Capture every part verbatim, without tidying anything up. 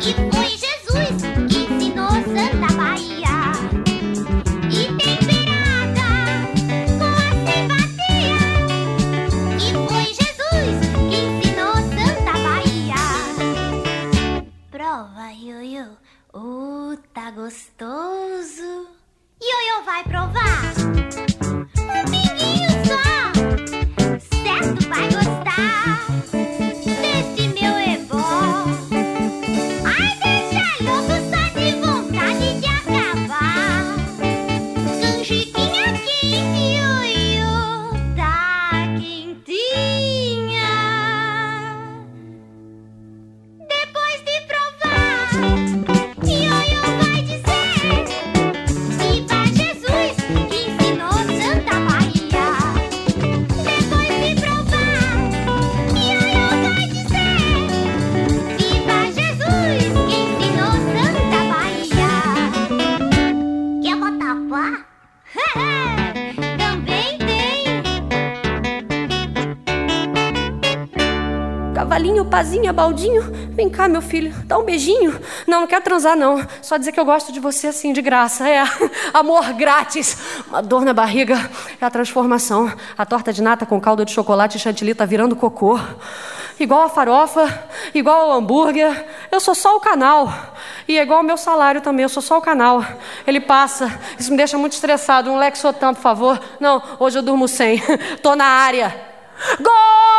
Cavalinho, pazinha, baldinho, vem cá, meu filho, dá um beijinho. Não, não quero transar, não. Só dizer que eu gosto de você assim, de graça. É, amor grátis. Uma dor na barriga é a transformação. A torta de nata com calda de chocolate e chantilly tá virando cocô. Igual a farofa, igual ao hambúrguer. Eu sou só o canal. E é igual ao meu salário também, eu sou só o canal. Ele passa, isso me deixa muito estressado. Um Lexotan, por favor. Não, hoje eu durmo sem. Tô na área. Gol!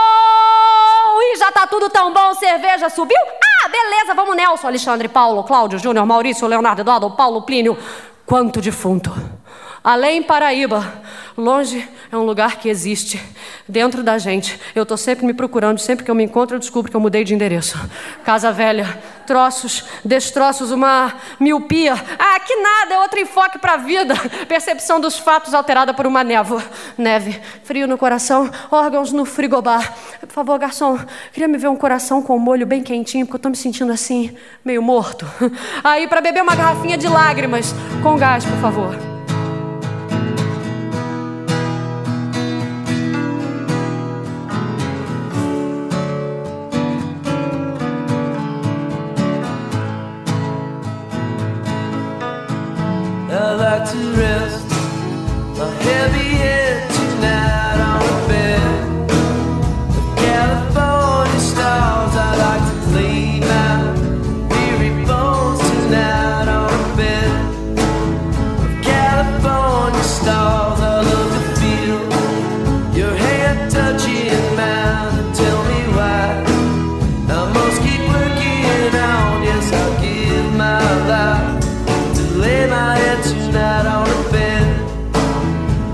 E já tá tudo tão bom, cerveja subiu? Ah, beleza, vamos Nelson, Alexandre, Paulo, Cláudio, Júnior, Maurício, Leonardo, Eduardo, Paulo, Plínio. Quanto defunto. Além Paraíba, longe é um lugar que existe, dentro da gente. Eu tô sempre me procurando, sempre que eu me encontro eu descubro que eu mudei de endereço. Casa velha, troços, destroços, uma miopia. Ah, que nada, é outro enfoque pra vida. Percepção dos fatos alterada por uma névoa. Neve, frio no coração, órgãos no frigobar. Por favor, garçom, queria me ver um coração com molho bem quentinho, porque eu tô me sentindo assim, meio morto. Aí, pra beber uma garrafinha de lágrimas, com gás, por favor. I like to rest my heavy head tonight on a bed of California stars. I like to lay my weary bones tonight on a bed of California stars. I love to feel your hand touching mine and tell me why I must keep working on. Yes, I'll give my life to lay my head tonight on a bed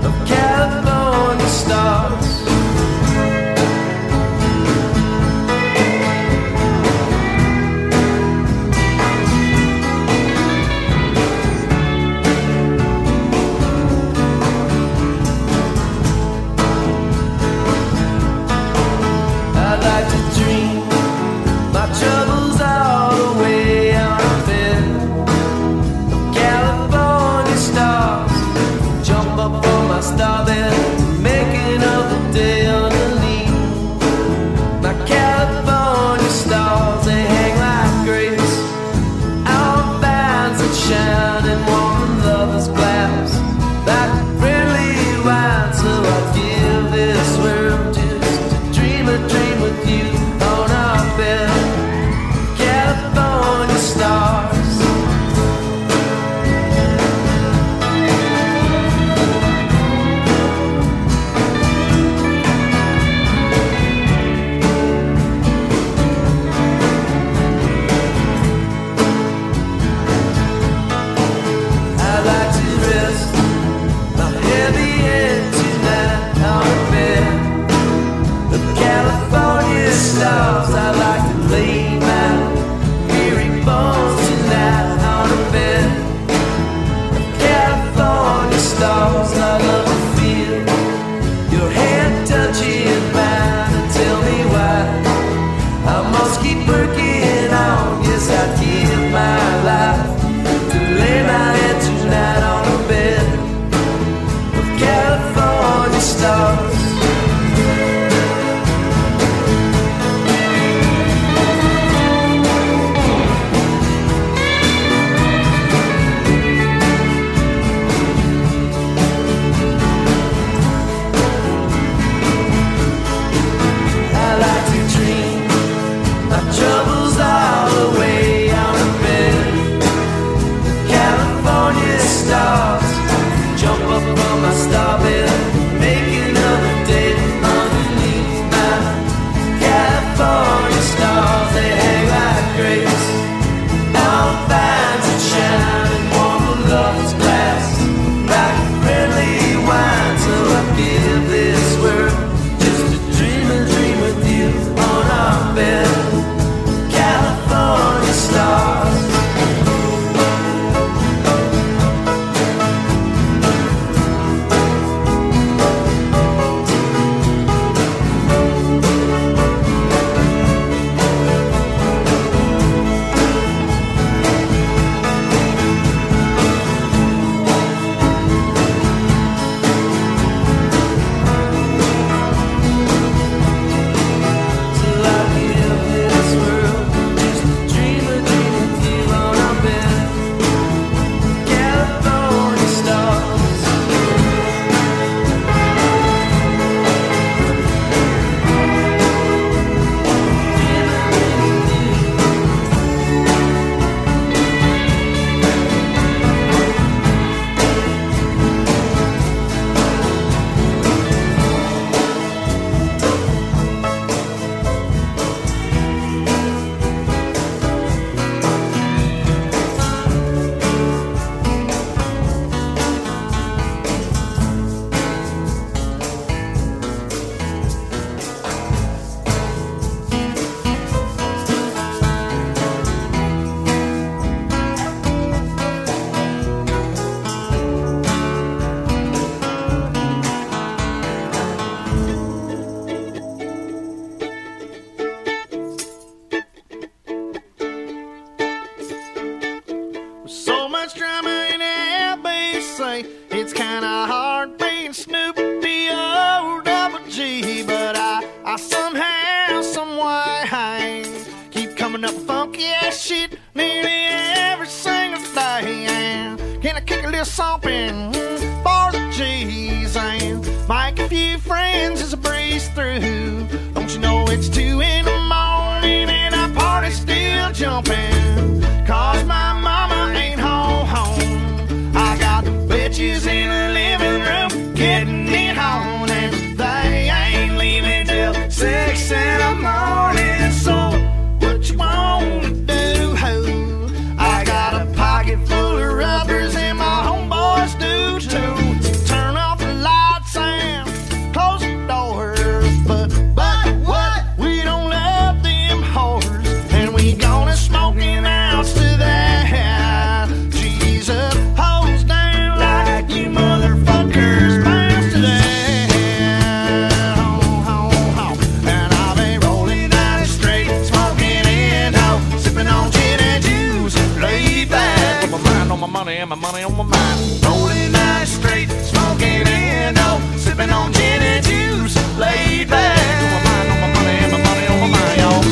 little something for the G's and make a few friends as a breeze through. Don't you know it's two in the morning and our party's still jumping? Cause my mama ain't home, home. I got the bitches in the living room getting it on, and they ain't leaving till six in the morning. So what you wanna do, ho? I got a pocket full of rubbers and my homeboys do too. Turn off the lights and close the doors, but but what? We don't love them whores, and we gonna smoking out to that. Jesus, hose down like you motherfuckers bounce to that. Ho, ho, ho. And I'll be rolling down the street, smoking in, ho, sipping on gin and juice, laid back with my mind on my money and my money on my mind. Rolling down the street, smoking in, ho, sipping on gin and juice, laid back with my mind on my money and my money on my mind, y'all.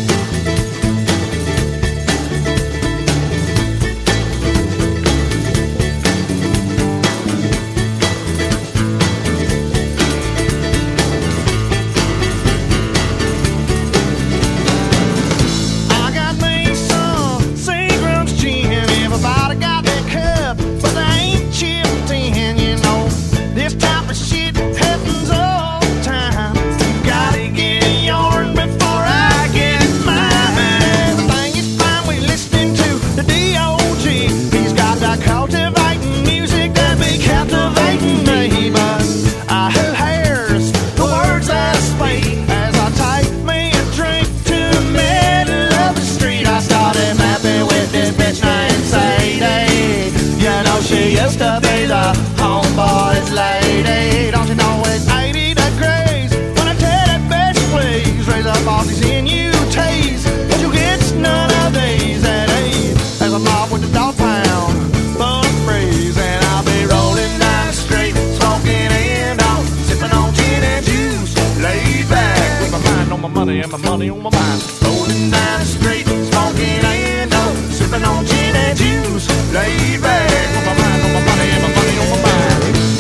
I got me some Seagram's gin. Everybody got their cup, but they ain't chipped in, you know. This type of shit happens all the time. You gotta get yours before I get mine. Everything is fine, we listening to the D O G. He's got that cultivating music that be captivating me, but I who hears the words that I speak as I take me a drink to the middle of the street. I started mapping with this bitch named Sadie. You know she used to be the homeboy's lady. Don't you know it's eighty degrees when I tell that bitch please raise up all these N U Ts, but you get none of these at ease. As I'm off with the dog pound full of freeze, and I'll be rolling down the street, smoking in, dog, sipping on gin and juice, laid back with my mind on my money and my money on my mind. Rolling down the street, smoking in, dog, sipping on gin and juice, laid back with my mind on my money and my money on my mind.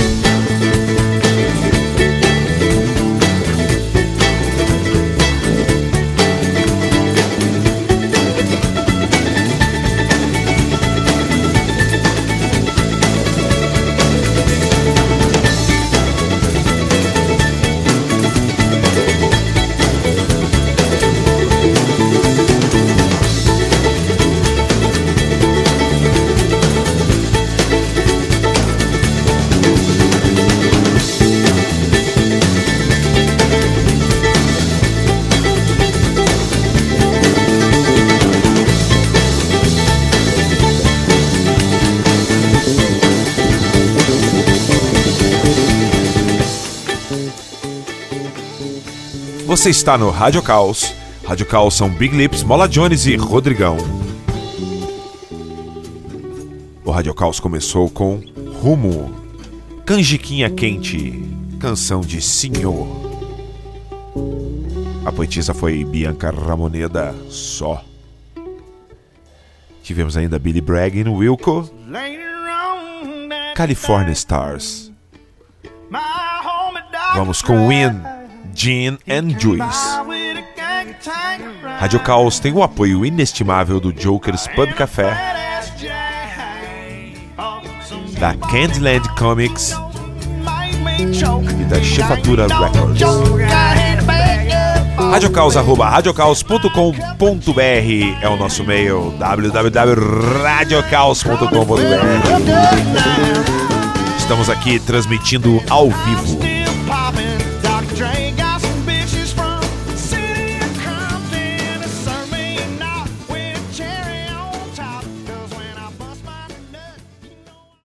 Você está no Rádio Caos. Rádio Caos são Big Lips, Mola Jones e Rodrigão. O Rádio Caos começou com Rumo, Canjiquinha Quente, canção de Senhor. A poetisa foi Bianca Ramoneda, Só. Tivemos ainda Billy Bragg no Wilco, California Stars. Vamos com Win, Gin and Juice. Rádio Caos tem o apoio inestimável do Jokers Pub Café, da Candyland Comics e da Chefatura Records. radiocaos arroba radiocaos ponto com ponto b r é o nosso e-mail, w w w ponto radiocaos ponto com ponto b r. Estamos aqui transmitindo ao vivo.